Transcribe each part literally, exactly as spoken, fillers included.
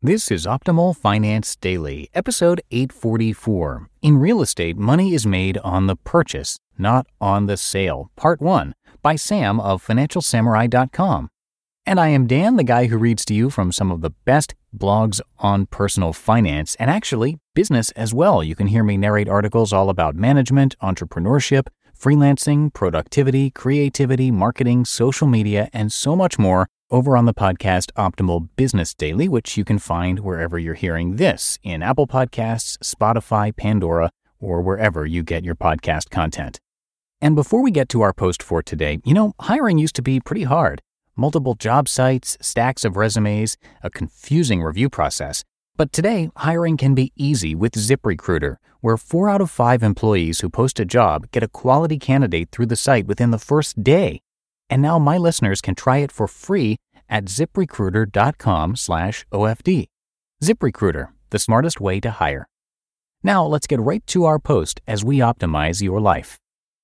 This is Optimal Finance Daily, episode eight forty-four. In real estate, money is made on the purchase, not on the sale. Part one, by Sam of Financial Samurai dot com. And I am Dan, the guy who reads to you from some of the best blogs on personal finance, and actually business as well. You can hear me narrate articles all about management, entrepreneurship, freelancing, productivity, creativity, marketing, social media, and so much more over on the podcast Optimal Business Daily, which you can find wherever you're hearing this, in Apple Podcasts, Spotify, Pandora, or wherever you get your podcast content. And before we get to our post for today, you know, hiring used to be pretty hard. Multiple job sites, stacks of resumes, a confusing review process. But today, hiring can be easy with ZipRecruiter, where four out of five employees who post a job get a quality candidate through the site within the first day. And now my listeners can try it for free at ZipRecruiter.com slash OFD. ZipRecruiter, the smartest way to hire. Now let's get right to our post as we optimize your life.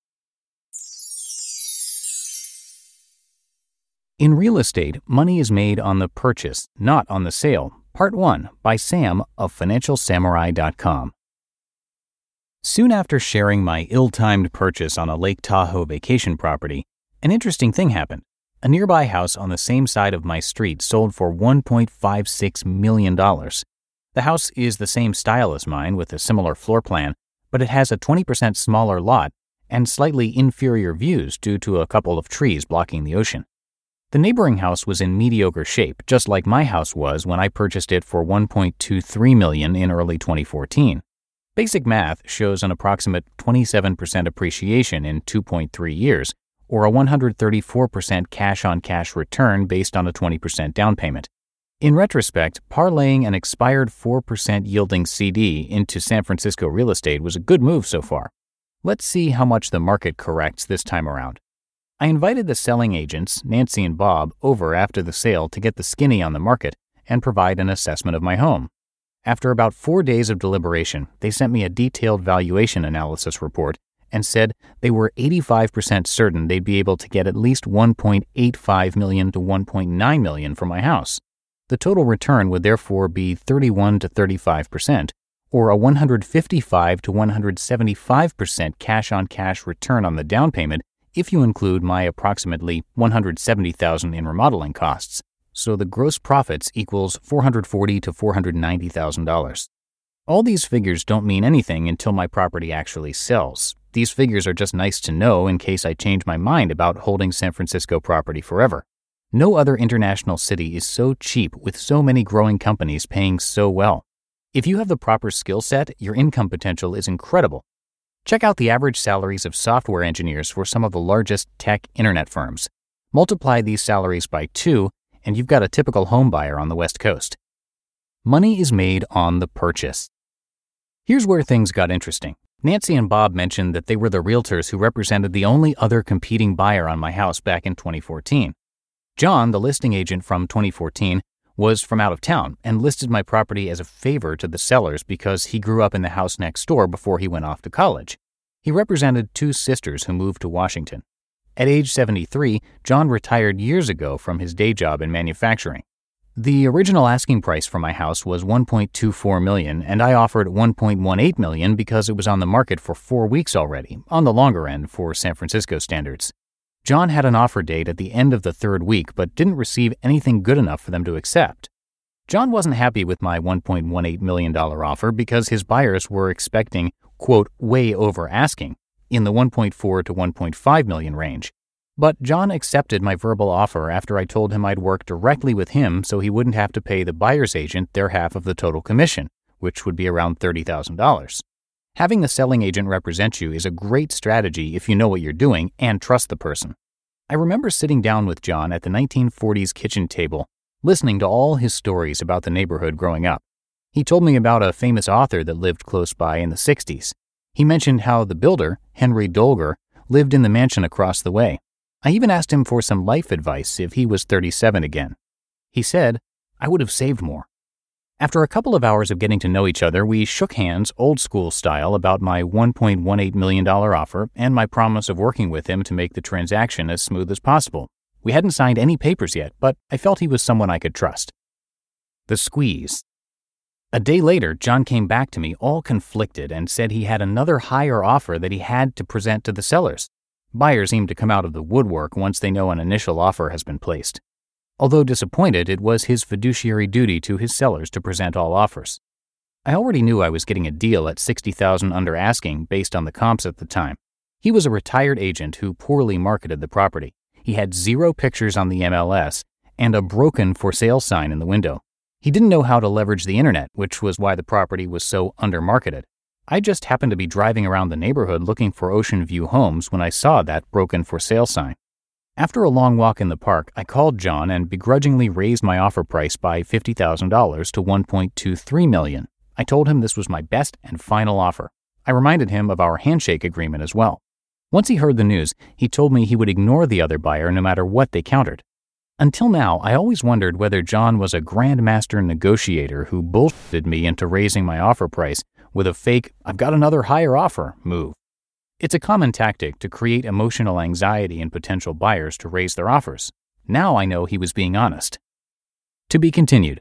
In real estate, money is made on the purchase, not on the sale. Part one, by Sam of Financial Samurai dot com. Soon after sharing my ill-timed purchase on a Lake Tahoe vacation property, an interesting thing happened. A nearby house on the same side of my street sold for one point five six million dollars. The house is the same style as mine with a similar floor plan, but it has a twenty percent smaller lot and slightly inferior views due to a couple of trees blocking the ocean. The neighboring house was in mediocre shape, just like my house was when I purchased it for one point two three million dollars in early twenty fourteen. Basic math shows an approximate twenty-seven percent appreciation in two point three years, or a one hundred thirty-four percent cash-on-cash return based on a twenty percent down payment. In retrospect, parlaying an expired four percent yielding C D into San Francisco real estate was a good move so far. Let's see how much the market corrects this time around. I invited the selling agents, Nancy and Bob, over after the sale to get the skinny on the market and provide an assessment of my home. After about four days of deliberation, they sent me a detailed valuation analysis report and said they were eighty-five percent certain they'd be able to get at least one point eight five million dollars to one point nine million dollars for my house. The total return would therefore be thirty-one to thirty-five percent, or a one hundred fifty-five to one hundred seventy-five percent cash-on-cash return on the down payment if you include my approximately one hundred seventy thousand dollars in remodeling costs. So the gross profits equals four hundred forty thousand to four hundred ninety thousand dollars. All these figures don't mean anything until my property actually sells. These figures are just nice to know in case I change my mind about holding San Francisco property forever. No other international city is so cheap with so many growing companies paying so well. If you have the proper skill set, your income potential is incredible. Check out the average salaries of software engineers for some of the largest tech internet firms. Multiply these salaries by two, and you've got a typical home buyer on the West Coast. Money is made on the purchase. Here's where things got interesting. Nancy and Bob mentioned that they were the realtors who represented the only other competing buyer on my house back in twenty fourteen. John, the listing agent from twenty fourteen, was from out of town and listed my property as a favor to the sellers because he grew up in the house next door before he went off to college. He represented two sisters who moved to Washington. At age seventy-three, John retired years ago from his day job in manufacturing. The original asking price for my house was one point two four million dollars, and I offered one point one eight million dollars because it was on the market for four weeks already, on the longer end for San Francisco standards. John had an offer date at the end of the third week, but didn't receive anything good enough for them to accept. John wasn't happy with my one point one eight million dollars offer because his buyers were expecting, quote, way over asking, in the one point four to one point five million range. But John accepted my verbal offer after I told him I'd work directly with him so he wouldn't have to pay the buyer's agent their half of the total commission, which would be around thirty thousand dollars. Having the selling agent represent you is a great strategy if you know what you're doing and trust the person. I remember sitting down with John at the nineteen forties kitchen table, listening to all his stories about the neighborhood growing up. He told me about a famous author that lived close by in the sixties. He mentioned how the builder, Henry Dolger, lived in the mansion across the way. I even asked him for some life advice if he was thirty-seven again. He said, I would have saved more. After a couple of hours of getting to know each other, we shook hands old school style about my one point one eight million dollars offer and my promise of working with him to make the transaction as smooth as possible. We hadn't signed any papers yet, but I felt he was someone I could trust. The Squeeze. A day later, John came back to me all conflicted and said he had another higher offer that he had to present to the sellers. Buyers seem to come out of the woodwork once they know an initial offer has been placed. Although disappointed, it was his fiduciary duty to his sellers to present all offers. I already knew I was getting a deal at sixty thousand dollars under asking based on the comps at the time. He was a retired agent who poorly marketed the property. He had zero pictures on the M L S and a broken for sale sign in the window. He didn't know how to leverage the internet, which was why the property was so undermarketed. I just happened to be driving around the neighborhood looking for Ocean View homes when I saw that broken for sale sign. After a long walk in the park, I called John and begrudgingly raised my offer price by fifty thousand dollars to one point two three million dollars. I told him this was my best and final offer. I reminded him of our handshake agreement as well. Once he heard the news, he told me he would ignore the other buyer no matter what they countered. Until now, I always wondered whether John was a grandmaster negotiator who bullshitted me into raising my offer price with a fake, "I've got another higher offer" move. It's a common tactic to create emotional anxiety in potential buyers to raise their offers. Now I know he was being honest. To be continued.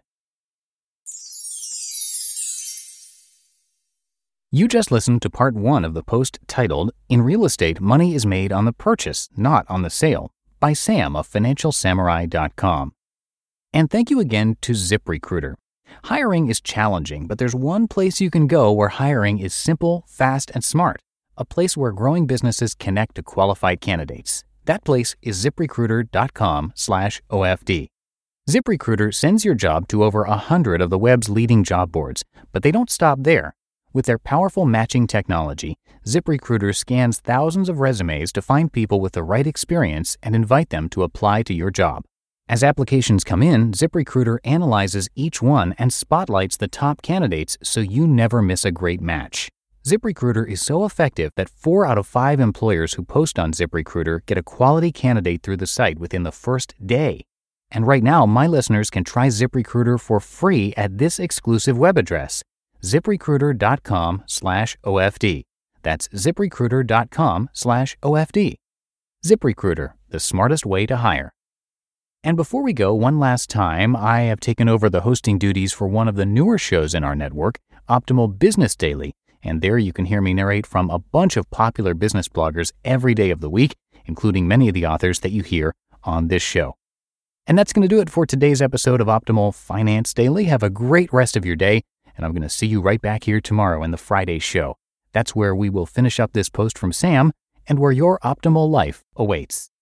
You just listened to part one of the post titled, "In Real Estate, Money is Made on the Purchase, Not on the Sale," by Sam of Financial Samurai dot com. And thank you again to ZipRecruiter. Hiring is challenging, but there's one place you can go where hiring is simple, fast, and smart. A place where growing businesses connect to qualified candidates. That place is ZipRecruiter dot com slash O F D. ZipRecruiter sends your job to over a hundred of the web's leading job boards, but they don't stop there. With their powerful matching technology, ZipRecruiter scans thousands of resumes to find people with the right experience and invite them to apply to your job. As applications come in, ZipRecruiter analyzes each one and spotlights the top candidates so you never miss a great match. ZipRecruiter is so effective that four out of five employers who post on ZipRecruiter get a quality candidate through the site within the first day. And right now, my listeners can try ZipRecruiter for free at this exclusive web address, ZipRecruiter dot com slash O F D. That's ZipRecruiter dot com slash O F D. ZipRecruiter, the smartest way to hire. And before we go, one last time, I have taken over the hosting duties for one of the newer shows in our network, Optimal Business Daily. And there you can hear me narrate from a bunch of popular business bloggers every day of the week, including many of the authors that you hear on this show. And that's going to do it for today's episode of Optimal Finance Daily. Have a great rest of your day, and I'm going to see you right back here tomorrow in the Friday show. That's where we will finish up this post from Sam and where your optimal life awaits.